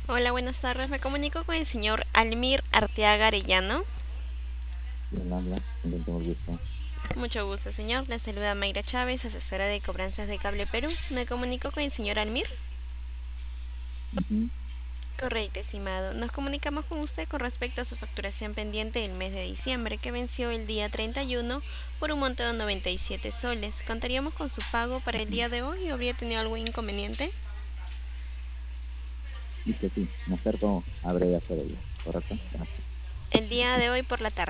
Hola, buenas tardes. Me comunico con el señor Almir Arteaga Arellano. ¿Quién habla? ¿Con quién tengo el gusto? Mucho gusto, señor. Le saluda Mayra Chávez, asesora de cobranzas de Cable Perú. Me comunico con el señor Almir. Ujú. Correcto, estimado. Nos comunicamos con usted con respecto a su facturación pendiente del mes de diciembre, que venció el día 31 por un monto de 97 soles. ¿Contaríamos con su pago para el Ujú. día de hoy o habría tenido algún inconveniente? Dice sí, me acerco, habré de hacer ello, ¿correcto? Gracias. El día de hoy por la tarde.